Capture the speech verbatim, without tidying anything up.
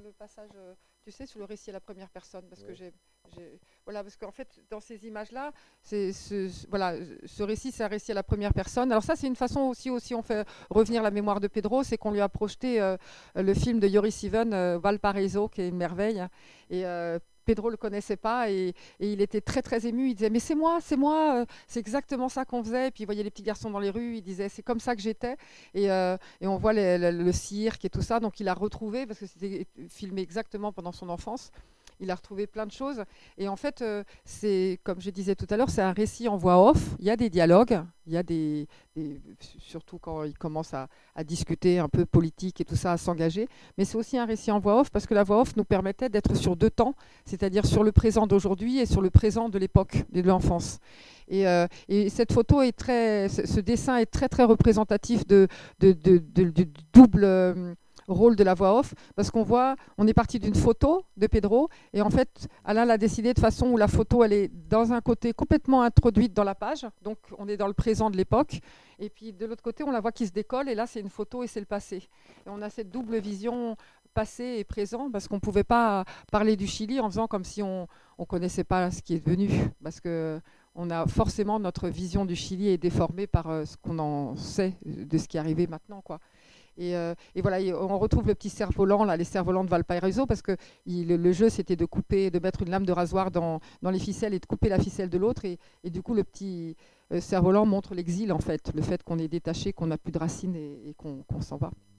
le passage, euh, tu sais, sur le récit à la première personne, parce que Ouais. j'ai, j'ai- voilà, parce qu'en fait, dans ces images-là, c'est, ce, ce- voilà, ce récit, c'est un récit à la première personne. Alors ça, c'est une façon aussi, aussi, on fait revenir la mémoire de Pedro, c'est qu'on lui a projeté euh, le film de Joris Siven, euh, Valparaiso, qui est une merveille, et euh, Pedro le connaissait pas et, et il était très très ému. Il disait mais c'est moi, c'est moi, euh, c'est exactement ça qu'on faisait. Et puis il voyait les petits garçons dans les rues. Il disait c'est comme ça que j'étais. Et, euh, et on voit les- le, le cirque et tout ça. Donc il a retrouvé parce que c'était filmé exactement pendant son enfance. Il a retrouvé plein de choses. Et en fait, euh, c'est comme je disais tout à l'heure, c'est un récit en voix off. Il y a des dialogues, il y a des, des- surtout quand il commence à, à discuter un peu politique et tout ça, à s'engager. Mais c'est aussi un récit en voix off parce que la voix off nous permettait d'être sur deux temps, c'est-à-dire sur le présent d'aujourd'hui et sur le présent de l'époque de l'enfance. Et, euh, et cette photo est très, ce ce dessin est très très représentatif de, de, de- de- du double euh, rôle de la voix off, parce qu'on voit, on est parti d'une photo de Pedro, et en fait, Alain l'a décidé de façon où la photo, elle est dans un côté complètement introduite dans la page, donc on est dans le présent de l'époque, et puis de l'autre côté, on la voit qui se décolle, et là, c'est une photo et c'est le passé. Et on a cette double vision passé et présent, parce qu'on ne pouvait pas parler du Chili en faisant comme si on ne connaissait pas ce qui est devenu, parce que on a forcément notre vision du Chili est déformée par euh, ce qu'on en sait de ce qui est arrivé maintenant, quoi. Et, euh, et voilà, et on retrouve le petit cerf-volant, là, les cerfs-volants de Valparaiso, parce que il- le, le jeu, c'était de couper, de mettre une lame de rasoir dans, dans les ficelles et de couper la ficelle de l'autre. Et, et du coup, le petit euh, cerf-volant montre l'exil, en fait, le fait qu'on est détaché, qu'on n'a plus de racines et, et qu'on qu'on s'en va.